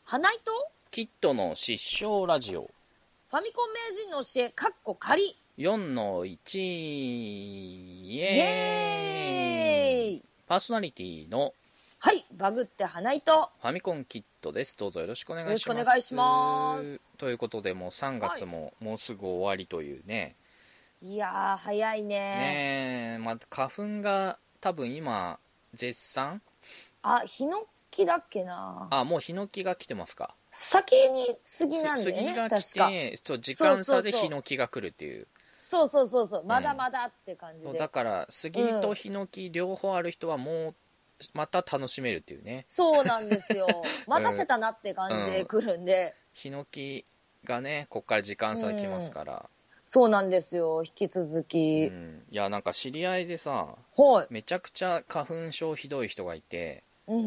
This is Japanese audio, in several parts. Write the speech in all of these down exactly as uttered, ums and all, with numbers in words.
花井とキッドの失笑ラジオファミコン名人の教えかっこ仮よんのいちイイエーイエーイ。 パーソナリティのはいバグって花井とファミコンキッドです。どうぞよろしくお願いします。 よろしくお願いします。 ということでもうさんがつももうすぐ終わりというね、 はい、いやー早いねねえ、まあ、花粉が多分今絶賛、 あヒノキだっけなあもうヒノキが来てますか。 先に杉なんだよね。 杉が来てちょ時間差でヒノキが来るっていう。 そうそうそうそう、まだまだって感じで、 うん、だから杉とヒノキ両方ある人はもうまた楽しめるっていうね。 そうなんですよ待たせたなって感じで来るんで、 ヒノキがねこっから時間差で来ますから、うん、 そうなんですよ引き続き、 うん、いやなんか知り合いでさ、 はい、 めちゃくちゃ花粉症ひどい人がいて、 うん、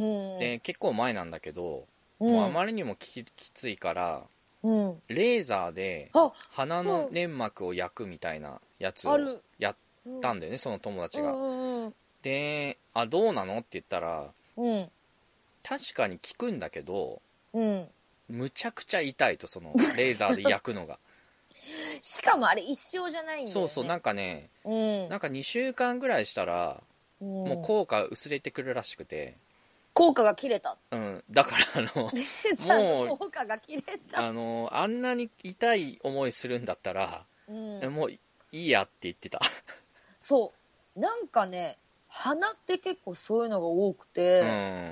で結構前なんだけど、 うん、 もうあまりにもき, きついから、 うん、 レーザーで鼻の粘膜を焼くみたいなやつをやったんだよね、うん、その友達が、うん、であどうなのって言ったら、うん、確かに効くんだけど、うん、むちゃくちゃ痛いと、そのレーザーで焼くのがしかもあれ一生じゃないんだよね。 そうそう、なんかね、うん、なんかにしゅうかんぐらいしたら、うん、もう効果薄れてくるらしくて、 効果が切れた、 うん、だからあのレーザーの効果が切れた、 あのあんなに痛い思いするんだったら、うん、もういいやって言ってたそうなんかね鼻って結構そういうのが多くて、うん、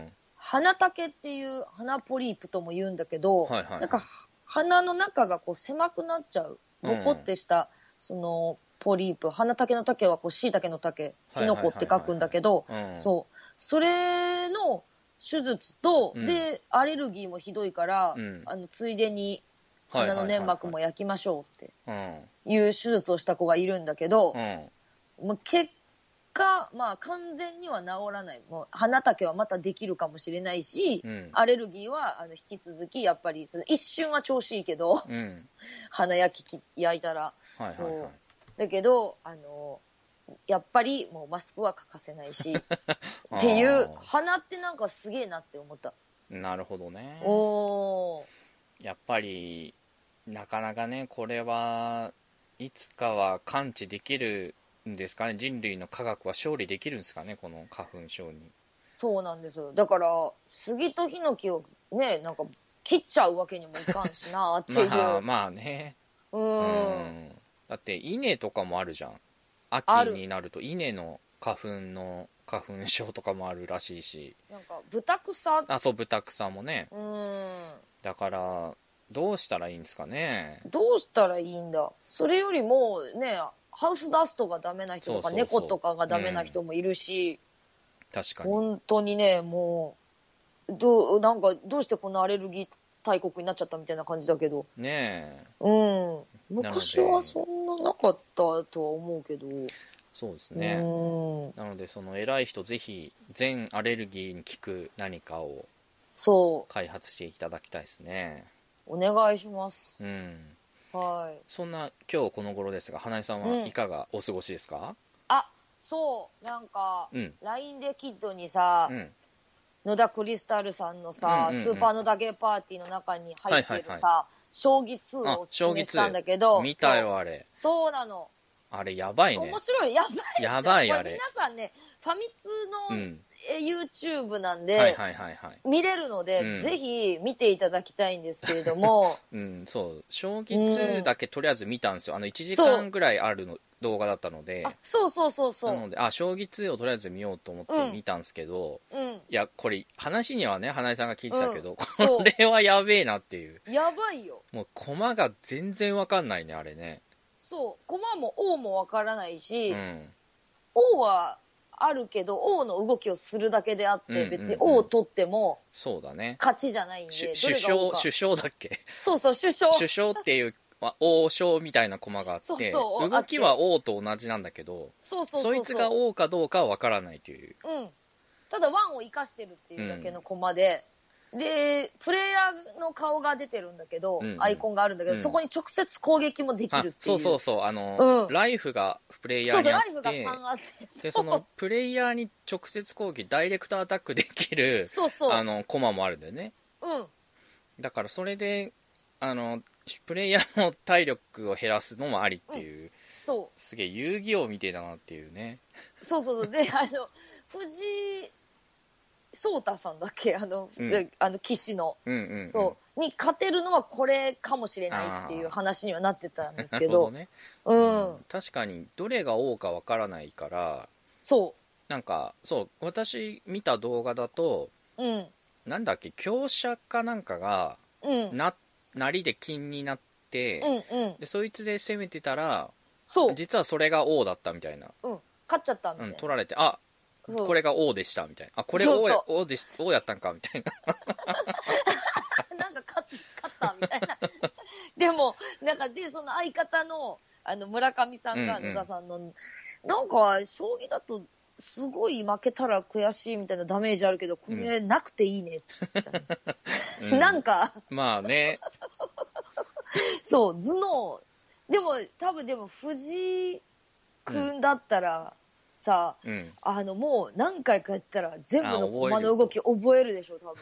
鼻竹っていう鼻ポリープとも言うんだけど、はいはいはい、なんか鼻の中がこう狭くなっちゃうボコってした、うん、そのポリープ、鼻竹の竹はこう椎茸の竹、キノコって書くんだけど、そうそれの手術と、うん、でアレルギーもひどいから、うん、あのついでに鼻の粘膜も焼きましょうっていう手術をした子がいるんだけど、うん、もう結果、まあ、完全には治らない。もう鼻竹はまたできるかもしれないし、うん、アレルギーはあの引き続きやっぱりその一瞬は調子いいけど、うん、鼻焼き焼いたら、はいはいはい、だけどあのやっぱりもうマスクは欠かせないしっていう鼻ってなんかすげえなって思った。 なるほどね。おやっぱりなかなかねこれはいつかは完治できるんですかね。人類の科学は勝利できるんですかね、この花粉症に。そうなんですよ。だから杉とヒノキをねなんか切っちゃうわけにもいかんしなっていうまあまあね、うんうんだって稲とかもあるじゃん。秋になると稲の花粉の花粉症とかもあるらしいし、なんか豚草あそう豚草もね、うんだからどうしたらいいんですかね。どうしたらいいんだ。それよりもねハウスダストがダメな人とか、そうそうそう猫とかがダメな人もいるし、うん、確かに本当にねもうどうなんかどうしてこんなアレルギー大国になっちゃったみたいな感じだけどねえ、うん昔はそんななかったとは思うけど。そうですね。なのでその偉い人ぜひ全アレルギーに効く何かをそう開発していただきたいですね。お願いします。うん。はい。そんな今日この頃ですが花江さんはいかがお過ごしですか？うん、あそうなんか、うん、ライン でキッドにさ、うん、野田クリスタルさんのさ、うんうんうん、スーパー野田ゲーパーティーの中に入ってるさ、はいはいはい、将棋ツーをおすすめしたんだけど、見たよあれ。そうなの。あれやばいね。面白い。やばいでしょ。やばいあれ。皆さんねファミ通の、うん、YouTube なんで、はいはいはいはい、見れるので、うん、ぜひ見ていただきたいんですけれどもうんそう将棋ツーだけとりあえず見たんですよ。あのいちじかんぐらいあるの動画だったので、あそうそうそうそうなのであ将棋ツーをとりあえず見ようと思って見たんですけど、うん、いやこれ話にはね花井さんが聞いてたけど、うん、これはやべえなっていう。やばいよ。もう駒が全然わかんないねあれね。そう駒も王もわからないし、うん、王はあるけど王の動きをするだけであって、うんうんうん、別に王を取ってもそうだね勝ちじゃないんで、首相首相だっけ。そうそう首相首相っていう王将みたいな駒があってそうそう動きは王と同じなんだけどそうそうそうそうそいつが王かどうかはわからないという、うん、ただワンを生かしてるっていうだけの駒で、うん、でプレイヤーの顔が出てるんだけど、うんうん、アイコンがあるんだけど、うん、そこに直接攻撃もできるっていう。そうそうそうあの、うん、ライフがプレイヤーにあってそうそうライフがさんあってでそのプレイヤーに直接攻撃ダイレクトアタックできるそうそうあのコマもあるんだよね。うんだからそれであのプレイヤーの体力を減らすのもありっていう、うん、 そうすげえ遊戯王みてえだなっていうね。 そうそうそうであの藤井聡太さんだっけあの、うん、あの棋士の、うんうんうん、そうに勝てるのはこれかもしれないっていう話にはなってたんですけど、なるほどね、 うん、うん、確かにどれが王かわからないから、 そうなんかそう私見た動画だと、うん、なんだっけ強者かなんかが、うん、ななりで金になって、うんうん、でそいつで攻めてたらそう実はそれが王だったみたいな、 うん、勝っちゃったみたいな、 うん、取られてあこれが王でしたみたいな、あこれ王 や, 王でし王やったんかみたいななんか勝ったみたいなでもなんかでその相方のあの村上さんが野田さんの、うんうん、なんか将棋だとすごい負けたら悔しいみたいなダメージあるけどこれなくていいねって、うん、なんかまあねそう頭脳でも多分でも藤井君だったら、うんさあ、うん、あのもう何回かやったら全部の駒の動き覚えるでしょ多分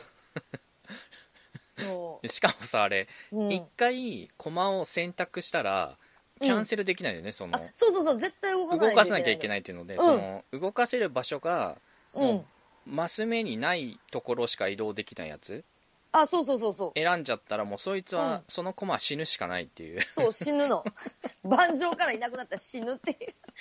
そうしかもさあれ一、うん、回駒を選択したらキャンセルできないよね、うん、そのそうそうそう絶対動かさない動かさなきゃいけないっていうので、うん、その動かせる場所がもうマス目にないところしか移動できないやつ、 あそうそうそうそう選んじゃったらもうそいつはその駒は死ぬしかないっていう、 そう死ぬの盤上からいなくなったら死ぬっていう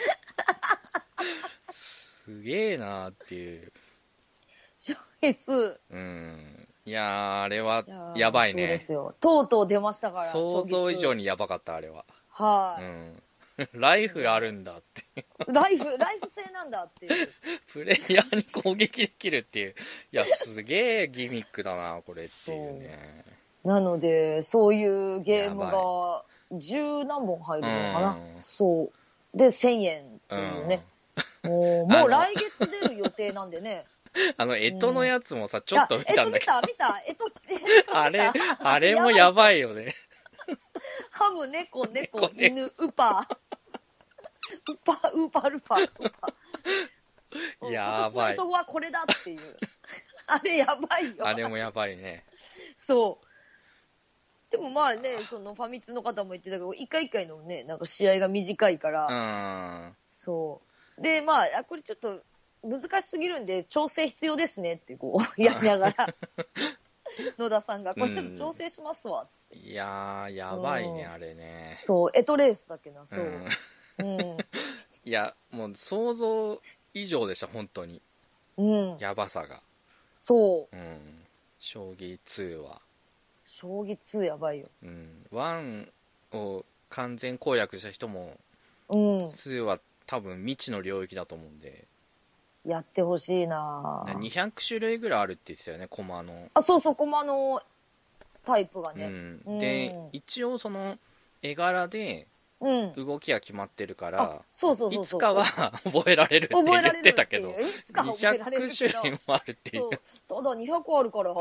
すげえなーっていう勝率うんいやーあれはやばいね。 そうですよとうとう出ましたから想像以上にやばかったあれははい、 うん、ライフあるんだってライフライフ制なんだっていうプレイヤーに攻撃できるっていういやすげえギミックだなこれっていうね。 なのでそういうゲームが十何本入るのかな、うん、そうでせんえんっていうね、うん、もうもう来月出る予定なんでねあの干支のやつもさ、うん、ちょっと見たんだけど見た見た干支ってあれあれもやばいよねハム猫猫犬ウパウパウーパルパウパやばい今年のとこはこれだっていうあれやばいよあれもやばいねそうでもまあねそのファミ通の方も言ってたけど一回一回のねなんか試合が短いからうんそうでまあこれちょっと難しすぎるんで調整必要ですねってこうやりながら野田さんがこれちょっと調整しますわって、 うん、いやーやばいね、うん、あれねそうエトレースだっけなそう、うんうん、 いやもう想像以上でした本当に、うん、やばさがそう、うん、将棋ツーは将棋ツーやばいよ、 うん、ワンを完全攻略した人も、うん、ツーは多分未知の領域だと思うんでやってほしいなにひゃく種類ぐらいあるって言ってたよね駒のあそうそう駒のタイプがね、 うん、で、うん、一応その絵柄で動きが決まってるから、うん、そうそうそうそういつかは覚えられるって言ってたけどにひゃく種類もあるっていうただにひゃくあるから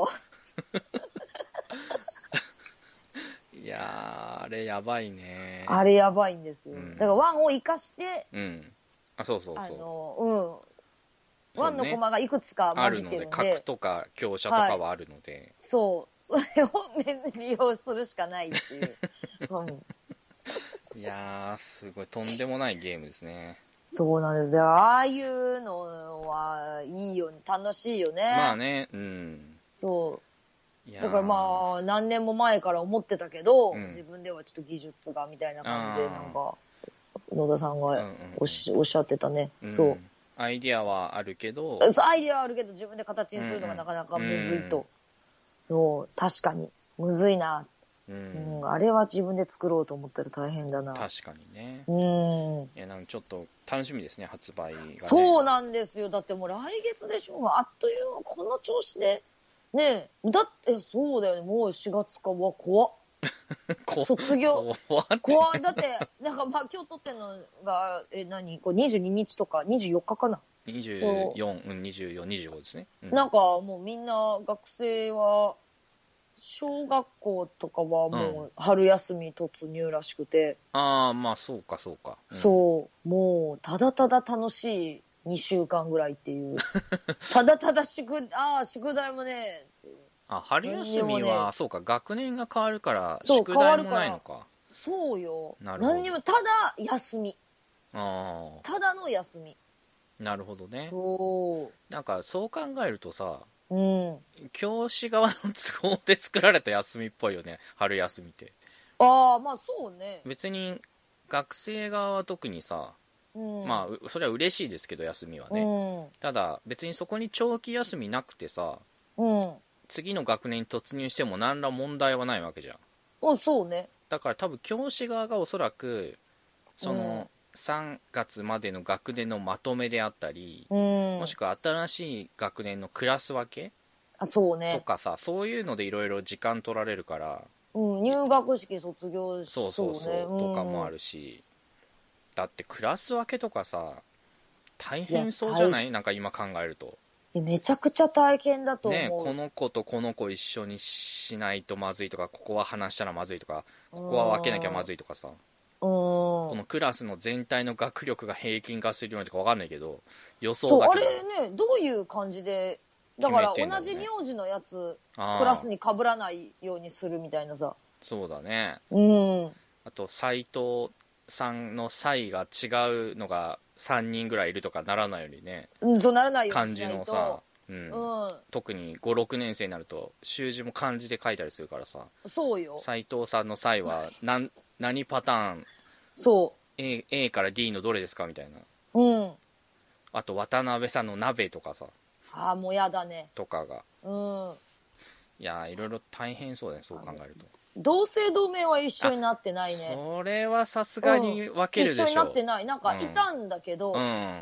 いやーあれやばいねあれやばいんですよ、うん、だからワンを生かして、 うん、あそうそうそうあのうんワンの駒がいくつか混じってるんで、 あるので角とか香車とかはあるので、はい、 そうそれを利用するしかないっていう、うん、 いやーすごいとんでもないゲームですねそうなんですよああいうのはいいよね楽しいよねまあねうんそうだからまあ何年も前から思ってたけど、うん、自分ではちょっと技術がみたいな感じでなんか野田さんがお し,、うんうん、おっしゃってたね、うん、そうアイディアはあるけどアイディアはあるけど自分で形にするのがなかなかむずいと、うんうん、確かにむずいな、うんうん、あれは自分で作ろうと思ったら大変だな確かにねうんいやなんかちょっと楽しみですね発売が、ね、 そうなんですよだってもう来月でしょうがあっという間この調子でねえだってそうだよねもうしがつかは怖っ卒業怖だってなんかまあ今日撮ってんのがえ何こうにじゅうににちとかにじゅうよっかかなにじゅうよん、うん、にじゅうよん、にじゅうごですね、 うん、なんかもうみんな学生は小学校とかはもう春休み突入らしくて、 うん、ああまあそうかそうか、 うん、そうもうただただ楽しいにしゅうかんぐらいっていうただただ宿ああ宿題もねあ、春休みは、ね、そうか、学年が変わるから宿題もないのか。 そうよ。なるほど。何にも、ただ休み。ああ。ただの休み。 なるほどね。 そう。 なんかそう考えるとさ、うん、教師側の都合で作られた休みっぽいよね、春休みって。 ああ、まあそうね。 別に学生側は特にさ、うん、まあそれは嬉しいですけど休みはね、うん、ただ別にそこに長期休みなくてさ、うん、次の学年に突入しても何ら問題はないわけじゃん。 あ、そうね。 だから多分教師側がおそらくそのさんがつまでの学年のまとめであったり、うん、もしくは新しい学年のクラス分けあ、そうね、 とかさ、そういうのでいろいろ時間取られるから、 うん、入学式卒業式、そうそうそう、うん、とかもあるし、だってクラス分けとかさ大変そうじゃない？なんか今考えるとめちゃくちゃ大変だと思う、 ね、この子とこの子一緒にしないとまずいとか、ここは話したらまずいとか、ここは分けなきゃまずいとかさ、このクラスの全体の学力が平均化するようにとか分かんないけど、予想だけど、 あれね、どういう感じで、だから同じ名字のやつクラスに被らないようにするみたいなさ。 そうだね。うん。あと斎藤さんの際が違うのがさんにんぐらいいるとかならないようにね、 うん、そうならないようにしないと。 漢字のさ、うんうん、特にご、ろくねん生になると習字も漢字で書いたりするからさ。 そうよ。 斎藤さんの際は何何パターン、 そう A, A から D のどれですかみたいな。うん。あと渡辺さんの鍋とかさ。 ああ、もうやだね。 とかが。うん。いやいろいろ大変そうだね、そう考えると。 同姓同名は一緒になってないね。 それはさすがに分けるでしょ、うん、 一緒になってない。なんかいたんだけど、うん、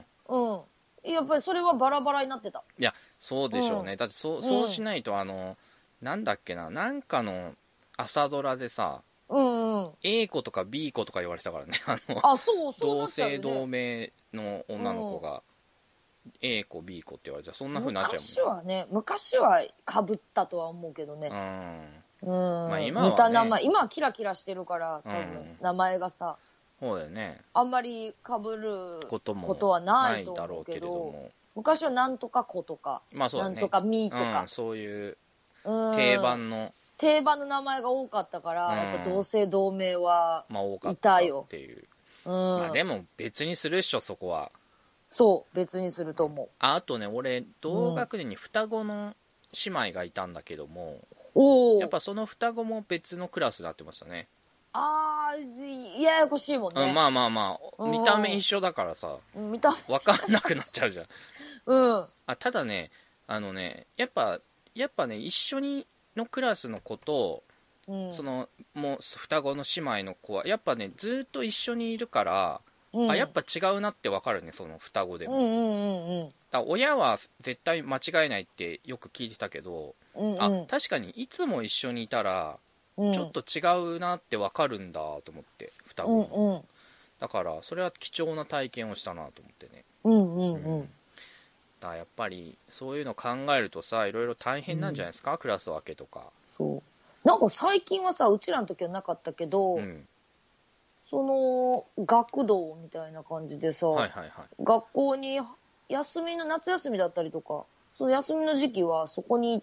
うん、やっぱりそれはバラバラになってた。 いやそうでしょうね、うん、だってそう、そうしないと、あのなんだっけな、なんかの朝ドラでさ、うんうん、A 子とか B 子とか言われてたからね、あのあ、そうそう同姓同名の女の子が、うん、A 子 B 子って言われて、そんな風になっちゃうもんね。 昔はね、昔はかぶったとは思うけどね、うん、うん、まあ今はね、似た名前、今はキラキラしてるから多分、うん、名前がさ、 そうだよね、 あんまりかぶることはないと思うけど、けれども、昔はなんとか子とか、まあそうだね、なんとかみとか、 うん、そういう定番の定番の名前が多かったから、うん、やっぱ同姓同名はいたよ、まあ、多かったっていう、 うん、まあでも別にするっしょ、そこは。 そう別にすると思う。 あ, あとね、俺同学年に双子の姉妹がいたんだけども、 うん、 やっぱその双子も別のクラスになってましたね。 あー、ややこしいもんね、 うん、まあまあまあ、見た目一緒だからさ、見た目分かんなくなっちゃうじゃんうんあ、ただね、あのね、やっぱやっぱね、一緒にのクラスの子と、うん、そのもう双子の姉妹の子はやっぱね、ずっと一緒にいるから、うん、あ、やっぱ違うなって分かるね、その双子でも、うんうんうんうん、だ親は絶対間違いないってよく聞いてたけど、うんうん、あ、確かにいつも一緒にいたら、うん、ちょっと違うなって分かるんだと思って、双子、うんうん、だからそれは貴重な体験をしたなと思ってね、うんうんうん、うん、だからやっぱりそういうの考えるとさ、いろいろ大変なんじゃないですか、うん、クラス分けとか。 そうなんか最近はさ、うちらの時はなかったけど、うん、その学童みたいな感じでさ、はいはいはい、学校に休みの夏休みだったりとか、その休みの時期はそこに行って、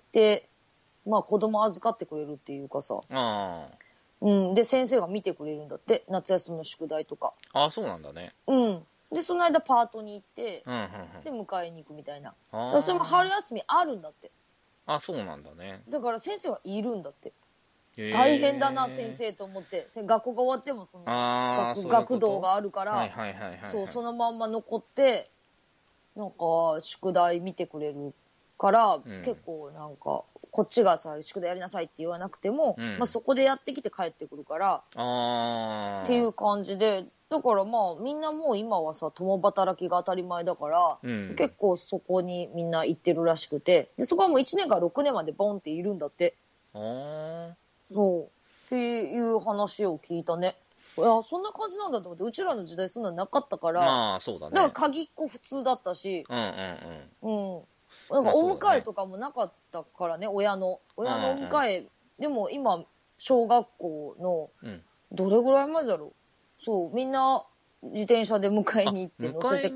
まあ子供預かってくれるっていうかさ、あ、うん、で先生が見てくれるんだって、夏休みの宿題とか。 あ、そうなんだね。 うん。でその間パートに行って、うんうんうん、で迎えに行くみたいな。あ、それも春休みあるんだって。 あ、そうなんだね。 だから先生はいるんだって。大変だな先生と思って、学校が終わってもその 学, 学童があるから、はいはいはいはいはい、そうそのまんま残ってなんか宿題見てくれるから、うん、結構なんかこっちがさ宿題やりなさいって言わなくても、うんまあ、そこでやってきて帰ってくるからあっていう感じで、だからまあみんなもう今はさ共働きが当たり前だから、うん、結構そこにみんな行ってるらしくて、でそこはもういちねんからろくねんまでボンっているんだって。あそうっていう話を聞いたね。いやそんな感じなんだと思って、うちらの時代そんなのなかったから、 まあそうだね、 だから鍵っ子普通だったし、うんうんうん、うん、なんかお迎えとかもなかったからね、親の親のお迎え、うんうん、でも今小学校のどれぐらいまでだろう、そうみんな自転車で迎えに行って乗せてか、 迎えに行っ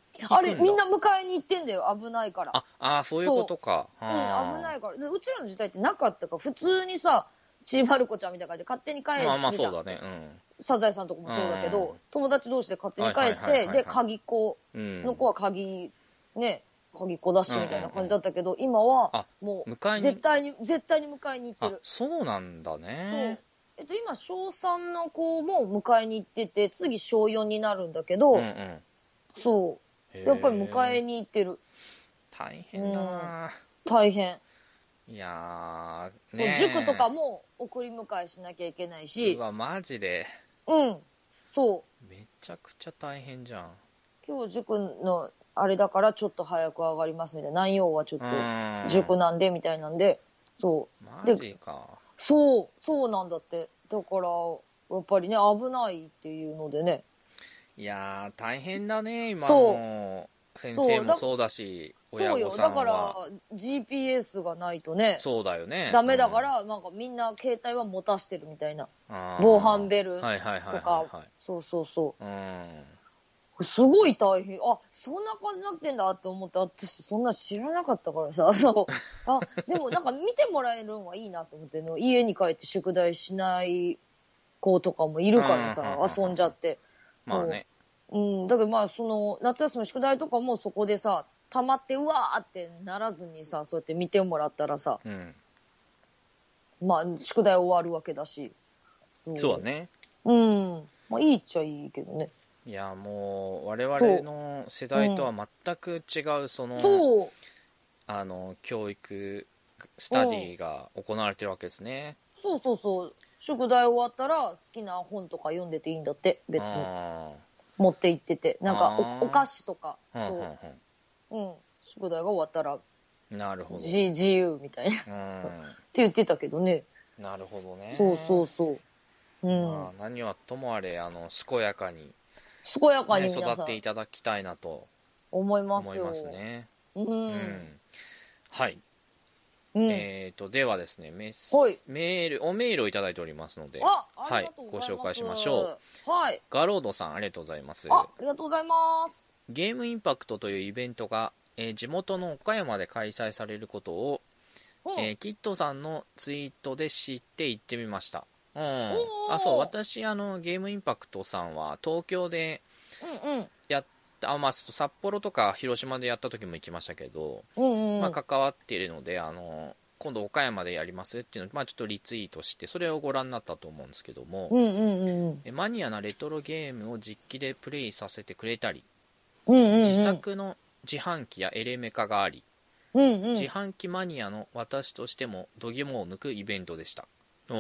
あれみんな迎えに行ってんだよ、危ないから。 ああ、そういうことか。 う、うん、危ないから。うちらの時代ってなかったから、普通にさ、ちーまる子ちゃんみたいな感じで勝手に帰るじゃん。 まあまあそうだね。うん。 サザエさんとかもそうだけど、友達同士で勝手に帰って、で、鍵っ子の子は鍵、ね、鍵っ子だしみたいな感じだったけど、今は、もう、絶対に、絶対に迎えに行ってる。 あ、そうなんだね。 そう。えっと、今、小さんの子も迎えに行ってて、次小よんになるんだけど、うんうん、そう。やっぱり迎えに行ってる。 大変だな、うん、 大変。 いやー、ね、そう、塾とかも送り迎えしなきゃいけないし。 うわ、マジで。 うん。そう。 めちゃくちゃ大変じゃん。 今日塾のあれだからちょっと早く上がりますみたいな。南陽はちょっと塾なんでみたいなんで。そう。 マジか。 そう、そうなんだって。だから、やっぱりね、危ないっていうのでね。 いやー、大変だね、今の先生もそうだし、親御さんは。 そうよ。だから、ジーピーエス がないとね。 そうだよね。 ダメだから、うん、なんかみんな携帯は持たしてるみたいな。防犯ベルとか。そうそうそう。うん、すごい大変。あ、そんな感じになってんだって思って、私そんな知らなかったからさ。そう。あ、でもなんか見てもらえるのはいいなと思っての。家に帰って宿題しない子とかもいるからさ、遊んじゃって。 まあね。 うん、だけどまあその夏休みの宿題とかもそこでさ溜まってうわーってならずにさそうやって見てもらったらさ、うん、まあ宿題終わるわけだし、 うん、そうだね。 うんまあいいっちゃいいけどね。 いやもう我々の世代とは全く違うその、 そう、 あの教育スタディが行われてるわけですね。 うん、そうそうそう。宿題終わったら好きな本とか読んでていいんだって別に。持って行ってて、なんか お, お菓子とか、そう、うん、宿題が終わったら、 なるほど。 自, 自由みたいなそうって言ってたけどね。 なるほどね。 そうそうそう。うん。 まあ、何はともあれ、あの健やかに、 健やかに、 ね、育っていただきたいなと思いますよ。 思いますね。 うん。うん、はい。うん、えーとではですねメス、メールおメールをいただいておりますので、 あ、 はい、ご紹介しましょう。はい。 ガロードさんありがとうございます。 あ、ありがとうございます。 ゲームインパクトというイベントが、えー、地元の岡山で開催されることを、うん、えー、キッドさんのツイートで知って行ってみました。うん、あ、そう、私あのゲームインパクトさんは東京でやっ、うんうん、あ、まあ、札幌とか広島でやった時も行きましたけど、うんうん、まあ、関わっているのであの今度岡山でやりますっていうのを、まあ、ちょっとリツイートしてそれをご覧になったと思うんですけども、 うんうんうん、 マニアなレトロゲームを実機でプレイさせてくれたり、 うんうんうん、 自作の自販機やエレメカがあり、 うんうん、 自販機マニアの私としても度肝を抜くイベントでした。 うん、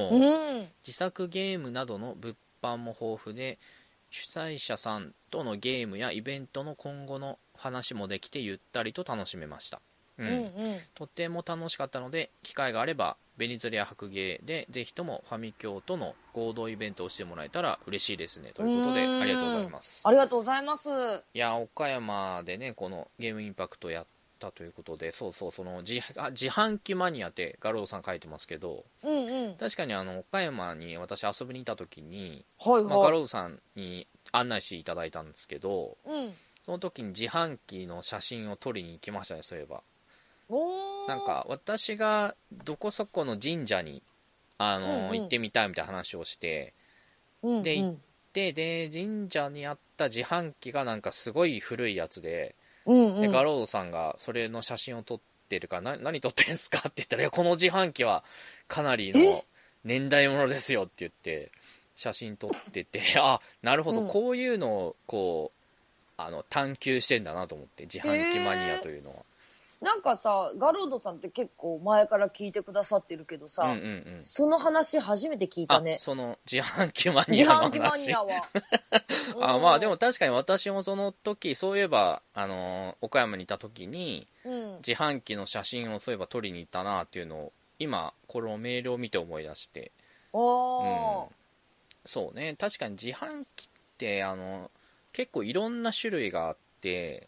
自作ゲームなどの物販も豊富で主催者さんとのゲームやイベントの今後の話もできてゆったりと楽しめました。うんうんうん、とても楽しかったので機会があればベニズリア白芸でぜひともファミ教との合同イベントをしてもらえたら嬉しいですねということでありがとうございます。 ありがとうございます。 いや岡山でねこのゲームインパクトやったということで、そうそうその 自, あ自販機マニアってガローさん書いてますけど、 うんうん、 確かにあの岡山に私遊びに行った時に、 はいはい、 まあ、ガローさんに案内していただいたんですけど、 うん、 その時に自販機の写真を撮りに行きましたね。そういえばなんか私がどこそこの神社にあの、うんうん、行ってみたいみたいな話をして、 うんうん、 で行ってで神社にあった自販機がなんかすごい古いやつで、 うんうん、 でガロードさんがそれの写真を撮ってるから何撮ってんすかって言ったら、いやこの自販機はかなりの年代物ですよって言って写真撮っててあ、なるほど、うん、こういうのをこうあの探求してんだなと思って、自販機マニアというのは。 なんかさ、ガロードさんって結構前から聞いてくださってるけどさ、 うんうんうん、 その話初めて聞いたね。 あ、その自販機マニアの話。 自販機マニアは。 あ、まあでも確かに私もその時、そういえば、あのー、岡山にいた時に、うん、自販機の写真をそういえば撮りに行ったなっていうのを、今、このメールを見て思い出して。 おー、うん。 そうね、確かに自販機って、あの、結構いろんな種類があって、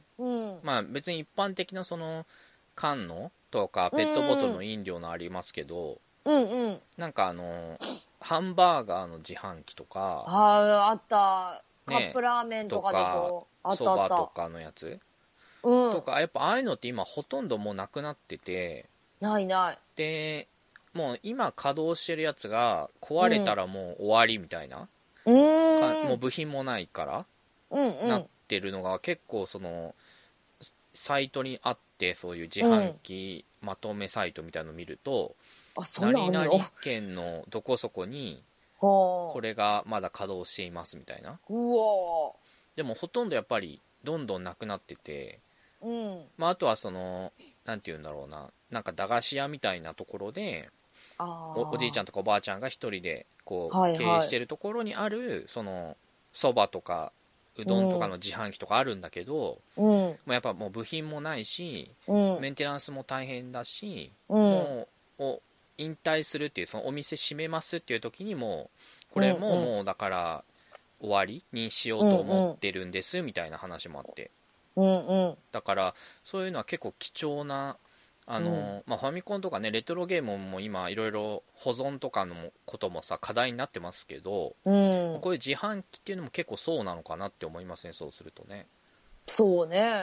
うん、 まあ別に一般的なその缶のとかペットボトルの飲料のありますけど、 うんうん、 なんかあのハンバーガーの自販機とか、 ああった、カップラーメンとかでしょ、 ね、とかそばとかのやつうん、 とかやっぱああいうのって今ほとんどもうなくなってて、 ないない。 でもう今稼働してるやつが壊れたらもう終わりみたいな、 うん、 もう部品もないからうん、 なってるのが結構そのサイトにあって、そういう自販機まとめサイトみたいのを見ると、 あ、そんなんあ何んの？ 々県のどこそこにはこれがまだ稼働していますみたいな。 うわでもほとんどやっぱりどんどんなくなってて、 うん。 まあ、あとはそのなんて言うんだろうな、なんか駄菓子屋みたいなところでお、おじいちゃんとかおばあちゃんが一人でこう経営してるところにあるそのそばとかうどんとかの自販機とかあるんだけど、 うん、 もうやっぱもう部品もないし、 うん、 メンテナンスも大変だし、 うん、 もうお引退するっていう、そのお店閉めますっていう時にもうこれももうだから終わりにしようと思ってるんですみたいな話もあって、 うん、うん、 だからそういうのは結構貴重な、あの、うんまあ、ファミコンとかねレトロゲームも今いろいろ保存とかのこともさ課題になってますけど、 うん、 こういう自販機っていうのも結構そうなのかなって思いますね、そうするとね。 そうね。 うん、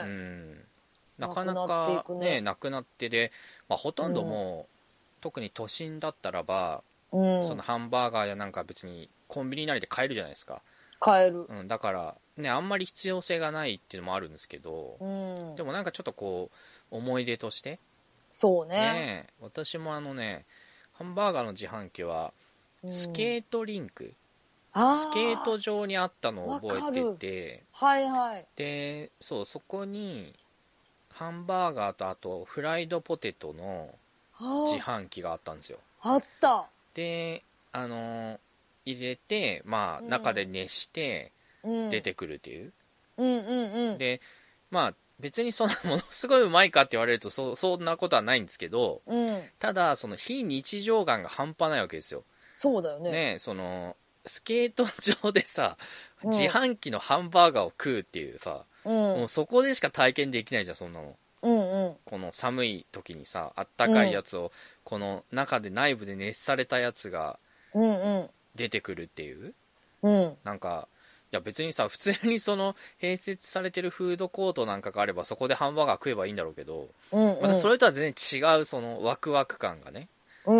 なかなかねなくなってで、まあ、ほとんどもう、うん、特に都心だったらば、うん、そのハンバーガーやなんか別にコンビニなりで買えるじゃないですか。 買える、 うん、だからねあんまり必要性がないっていうのもあるんですけど、 うん、 でもなんかちょっとこう思い出としてそうね。 ね、私もあのねハンバーガーの自販機はスケートリンク、うん、スケート場にあったのを覚えてて、 はいはい、 でそうそこにハンバーガーとあとフライドポテトの自販機があったんですよ。 あった。 であの入れて、まあ、中で熱して出てくるっていう、 うん、うんうんうん、 でまあ別にそんなものすごいうまいかって言われると そ, そんなことはないんですけど、 うん、 ただその非日常感が半端ないわけですよ。 そうだよね。 ね、そのスケート場でさ、うん、自販機のハンバーガーを食うっていうさ、うん、もうそこでしか体験できないじゃん、そんなの。 うんうん、 この寒い時にさ、あったかいやつを、うん、この中で内部で熱されたやつが出てくるっていう、うん、なんかいや別にさ普通にその併設されてるフードコートなんかがあればそこでハンバーガー食えばいいんだろうけど、うんうん、またそれとは全然違うそのワクワク感がね、うん、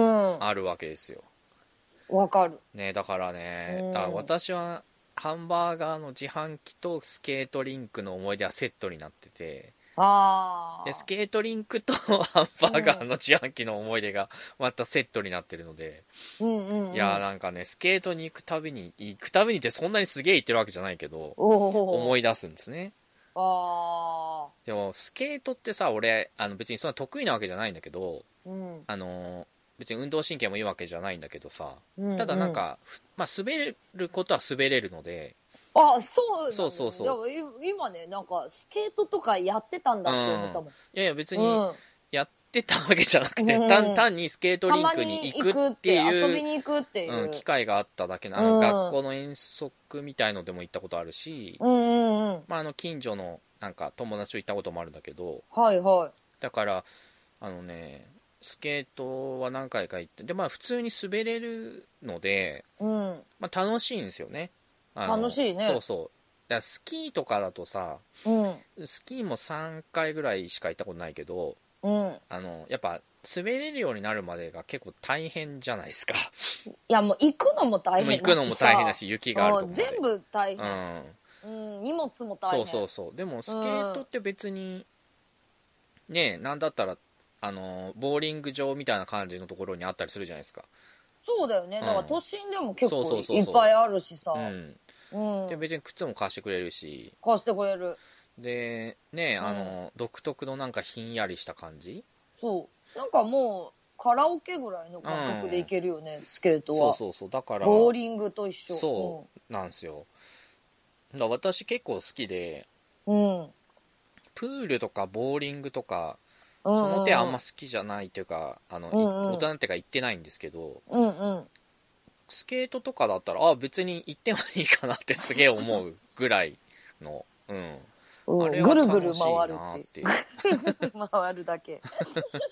あるわけですよ。 わかる、 ね、だからね、うん、だから私はハンバーガーの自販機とスケートリンクの思い出はセットになってて、 あでスケートリンクとハンバーガーの自販機の思い出がまたセットになってるので、うんうんうん、いやなんかねスケートに行くたびに行くたびにってそんなにすげえ行ってるわけじゃないけど思い出すんですね。あでもスケートってさ俺あの別にそんな得意なわけじゃないんだけど、うん、あの別に運動神経もいいわけじゃないんだけどさ、うんうん、ただなんか、まあ、滑れることは滑れるので、 あ、そう、ね、 そうそうそう。 今ね、なんか、スケートとかやってたんだって思ったもん。うん、いやいや、別に、やってたわけじゃなくて、うん、単, 単にスケートリンクに行くっていう、 遊びに行くっていう、 うん、機会があっただけな、あの、うん、学校の遠足みたいのでも行ったことあるし、うんうんうん、まあ、あの、近所の、なんか、友達と行ったこともあるんだけど、 はいはい。 だから、あのね、スケートは何回か行って、で、まあ、普通に滑れるので、うん、まあ、楽しいんですよね。 楽しいね。 そうそう。だからスキーとかだとさ、うん、スキーもさんかいぐらいしか行ったことないけど、うん、あのやっぱ滑れるようになるまでが結構大変じゃないですか。 いやもう行くのも大変だしさ、行くのも大変だし雪があるとこまで全部大変、うんうん、荷物も大変。 そうそうそう。でもスケートって別に、うん、ね、なんだったらあのボーリング場みたいな感じのところにあったりするじゃないですか。 そうだよね、だから都心でも結構いっぱいあるしさ、 うん、で別に靴も貸してくれるし、 貸してくれるでね、うん、あの独特のなんかひんやりした感じ、 そうなんかもうカラオケぐらいの感覚でいけるよね、うん、スケートは。 そうそうそう、だからボーリングと一緒。 そう、うん、なんですよ。だから私結構好きで、うん、プールとかボーリングとかその手あんま好きじゃないっていうか、あの、うんうん、大人ってか行ってないんですけど、うんうん、スケートとかだったらあ別に行ってもいいかなってすげえ思うぐらいの、うん、 うん、あれは楽しいなっていう。ぐるぐる回るだけ。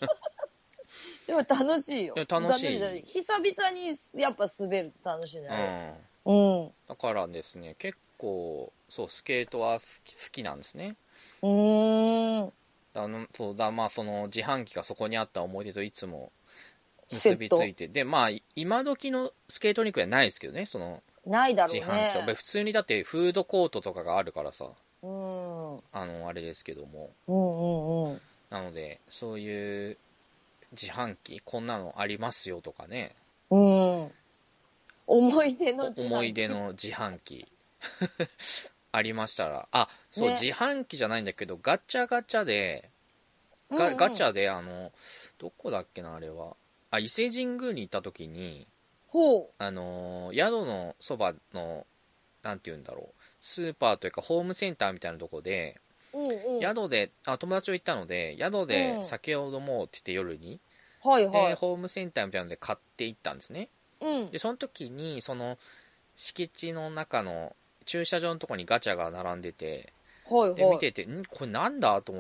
でも楽しいよ。 楽しい。 久々にやっぱ滑ると楽しいね。 うん。 だからですね、結構、そう、スケートは好き、好きなんですね。 うーん。 あの、そうだ、まあ、その自販機がそこにあった思い出といつも結びつセット。 いて、で、まあ、今時のスケートリンクはないですけどね、その、 ないだろ自うね。 販機とか、普通にだってフードコートとかがあるからさ、 うん。うんあの、あれですけども。 うんうん。 なので、そういう自販機、こんなのありますよとかね、 うん。思い出の自思い出販機。 の自販機ありましたら、あ、そう、 ね。 自販機じゃないんだけど、ガチャガチャで、ガガチャで、あの、どこだっけな、あれは。あ、伊勢神宮に行った時に、 ほあのー宿のそばの、なんて言うんだろう、スーパーというかホームセンターみたいなとこで、 う。うんうん。 宿で、あ、友達と行ったので、宿でうん。 酒を飲もうって言って夜に、で、 はいはい。 ホームセンターみたいなので買って行ったんですね。 うん。 で、その時に、その、敷地の中の駐車場のとこにガチャが並んでて、で、見はいはい。 てて、んこれなんだと思って、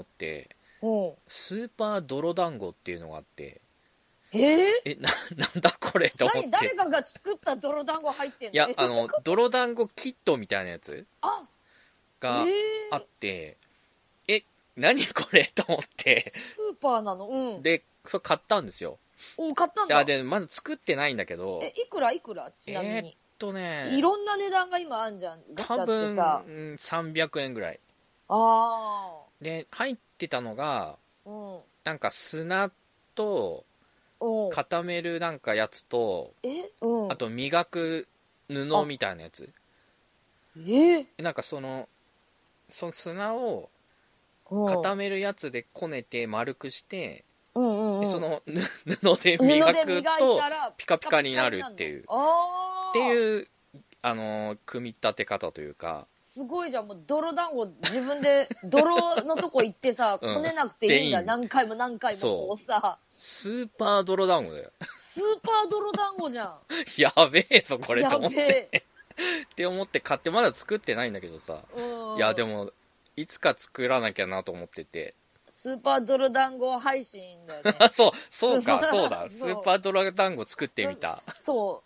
うん。 スーパー泥団子っていうのがあって、 えー、 え、な、なんだこれと思っ何誰て。 かが作った泥団子入ってんの？ いや、 え、 あの、泥団子キットみたいなやつあ、えがあー、 って、え、何これと思って、 スーパーなの？うん。 で、それ買ったんですよ。 お、買ったんいや、 だ。 で、まだ作ってないんだけえ、 ど、 いくらいくらちなみえーっに。 とね、 いろんな値段が今あんじゃん。ガチャって多分、 さ。 うんさんびゃくえんぐらい。 あで、入ってたのが、 あ。うん。 なんか砂と、 うん。 固めるなんかやつと、 え、うん。 あと磨く布あ、 みたいなやつ。 えなんかその、その砂をうん。 固めるやつでこねて丸くして、 うんうんうん。 でその布で布磨で磨いくとたらピカピカになピカピカにるっていう、っなるの？ てああ。 いう、あのー組み立て方というか、 すごいじゃん。もう泥団子自分で泥のとこ行ってさ、 うん、 こねなくていいんだ。 でいいん何回も何回もこそう、 うさ。 スーパー泥団子だよ。 スーパー泥団子じゃん。 やべえぞ、これとや思って。 べえ。 って思って買ってまだ作ってないんだけどさ。 うん。 いや、でも、いつか作らなきゃなと思ってて。 スーパー泥団子配信だよね。 そう、そうか、そうだ。スそうーパー泥団子作ってみた。 そう。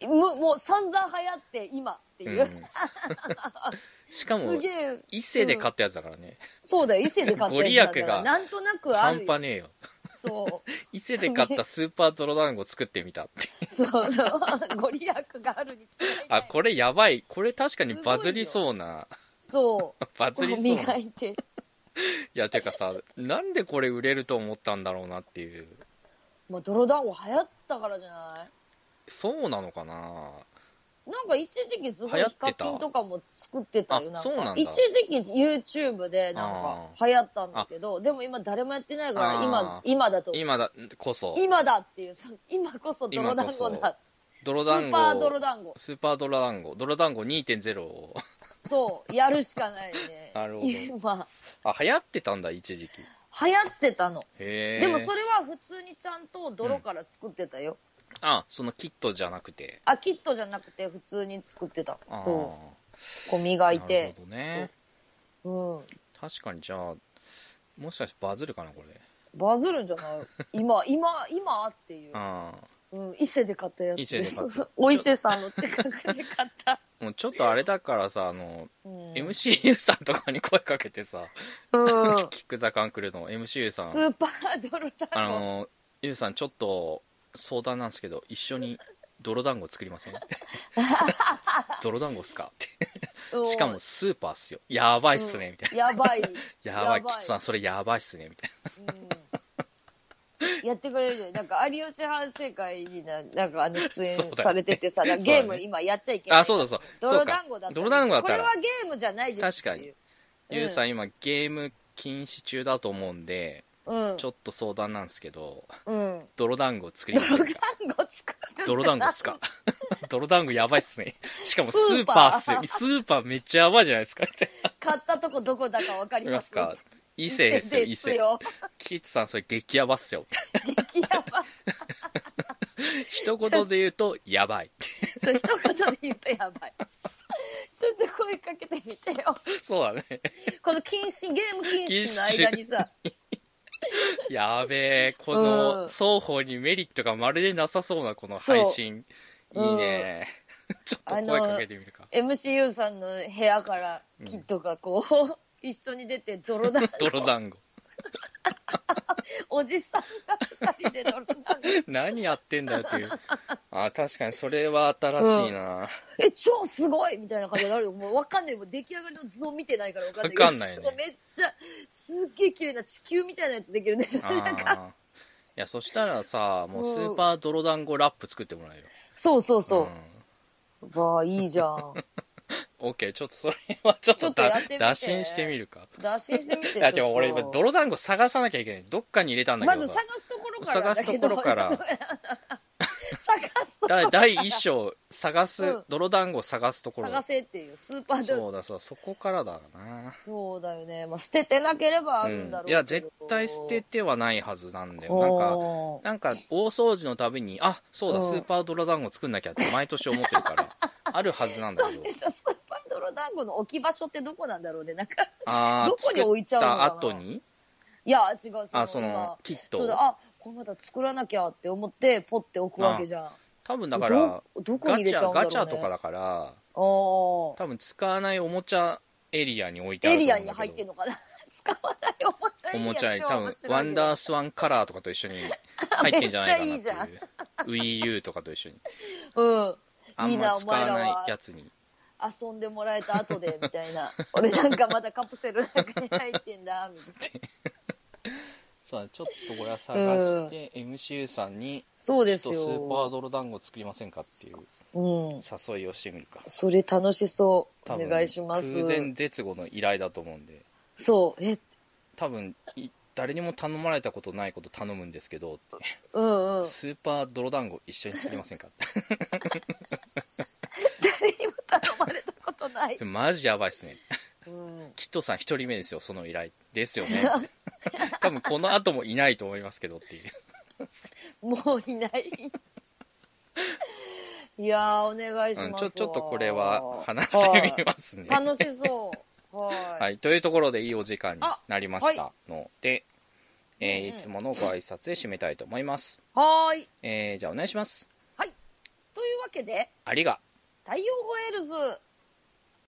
ももう散々流行って今っていう。 うん。しかも、 すげえ。 伊勢で買うん、 ったやつだからね。 そうだよ。伊勢で買ったご利やつだから。 益がなんとなくあるよ。 半端ねえよ。 そう。 伊勢で買ったスーパー泥団子作ってみたって。 そうそう。ご利益があるに違いない。 あ、これやばい。これ確かにバズりそうな。 そう。 バズりそうな。い磨いて。 や、てかさ、なんでこれ売れると思ったんだろうなっていう。 まあ、泥団子流行ったからじゃない？ そうなのかな。 なんか一時期すごいヒ流行ってたカキンとかも作ってたよ。 あ、 なんそうなんだ。 か一時期 YouTube でなんかあ流行ったんだけど、でも今誰もやってないから今あ、 今だと今だこそ。 今だっていう、そう今こそ泥団子だっつ泥団子。 スーパー泥団子。 スーパー泥団子。泥団子 にてんゼロ を。 そうやるしかないね。 なるほど。 今あ、流行ってたんだ、一時期。 流行ってたの。 へえ。 でもそれは普通にちゃんと泥から作ってたよ。 うん、あ、そのキットじゃなくて。 あ、キットじゃなくて普通に作ってた。 あそう。こう磨いて。 なるほどね。 うん。 確かに、じゃあ、もしかしてバズるかな、これ。 バズるんじゃない？今、今、今っていう。 ああ。 うん、伊勢で買ったやつ。 伊勢で買った。 お伊勢さんの近くで買った。 もうちょっとあれだからさ、あの、 うん、 エムシーユー さんとかに声かけてさ、 うん、 キックザカンクルの エムシーユー さん。 スーパー泥団子。 あの、ユウさんちょっと相談なんですけど、一緒に泥団子作りません泥団子っすかってしかもスーパーっすよ、やばいっすね、みたいな、 やばいやばい、キットさんそれやばいっすね、みたいな、 うん、やってくれるじゃん。なんか有吉反省会にな、なんかあの出演されててさ、ね、ゲーム今やっちゃいけない。 あ、そうだそう。 泥団子だった。 泥団子だったら。 これはゲームじゃないですっていう。 確かに。ゆうさん今ゲーム禁止中だと思うんで、うん、ちょっと相談なんですけど、うん、泥団子作りませんか？ 泥団子作る。 泥団子っすか？泥団子やばいっすね。しかもスーパーっすよ。スーパーめっちゃやばいじゃないですか。 買ったとこどこだかわかりますか？ 伊勢ですよ、伊勢。キッズさんそれ激ヤバっすよ。 激ヤバ。 一言で言うとやばい。 そう、一言で言うとやばい。ちょっと声かけてみてよ。 そうだね。 この禁止、ゲーム禁止の間にさ。 やべえ、この双方にメリットがまるでなさそうなこの配信。いいね。 ちょっと声かけてみるか。 エムシーユー さんの部屋からキッドがこう、うん、一緒に出て泥団子泥団子おじさんがふたりで泥団子何やってんだよっていう。あ、確かにそれは新しいな、 うん、え超すごいみたいな感じになるよ。もう分かんない、もう出来上がりの図を見てないから分かんないけど、 分かんないね。 めっちゃすっげえ綺麗な地球みたいなやつできるんでしょ。なんかいや、そしたらさ、もうスーパー泥団子ラップ作ってもらえよ。 そうそうそう、うん、わあいいじゃん。 オッケー、ちょっとそれはちょっとだ打診してみるか。 打診してみて。 いやでも俺今泥団子探さなきゃいけない。どっかに入れたんだけどさ。 まず探すところから探すところから探すところから第一章探す、うん、泥団子を探すところ。 探せっていうスーパー泥。 そうだそう、そこからだな。 そうだよね。まあ、捨ててなければあるんだろうけど、 うん、いや絶対捨ててはないはずなんだよ。なんかなんか大掃除のたびに、あ、そうだ、スーパー泥団子作んなきゃって毎年思ってるからあるはずなんだけど。 そうスーパー泥団子の置き場所ってどこなんだろうね。なんかあどこに置いちゃうのかな。 作った後に。 いや違う、そのあそのキット。 そうだ、あこれまた作らなきゃって思ってポッて置くわけじゃん。 多分だからどこに入れちゃうんだろう、ね、 ガチャガチャとかだから多分使わないおもちゃエリアに置いてあると思うんだけど。エリアに入ってんのかな使わないおもちゃエリア。 おもちゃエリア多分ワンダースワンカラーとかと一緒に入ってんじゃないかなっていう。Wii U とかと一緒に。 うんあんま使わないやつに遊んでもらえた後でみたいな俺なんかまだカプセルの中に入ってんだみたいなそうちょっとこれは探して、うん、エムシーユー さんにそうですよちょっとスーパー泥団子作りませんかっていう誘いをしてみるか、 うん、それ楽しそう。お願いします。 空前絶後の依頼だと思うんで。 そうえ多分誰にも頼まれたことないこと頼むんですけどって、 うんうん、 スーパー泥団子一緒に作りませんか誰にも頼まれたことないマジやばいっすね、うん、キットさん一人目ですよその依頼ですよね多分この後もいないと思いますけどっていうもういないいやーお願いします、 うん、ちょちょっとこれは話してみますね、 はい、楽しそうはい、 はい、というところでいいお時間になりましたので、はいえーうんうん、いつものご挨拶で締めたいと思います。 はい、 えー、じゃあお願いします。 はいというわけでありが太陽ホエールズ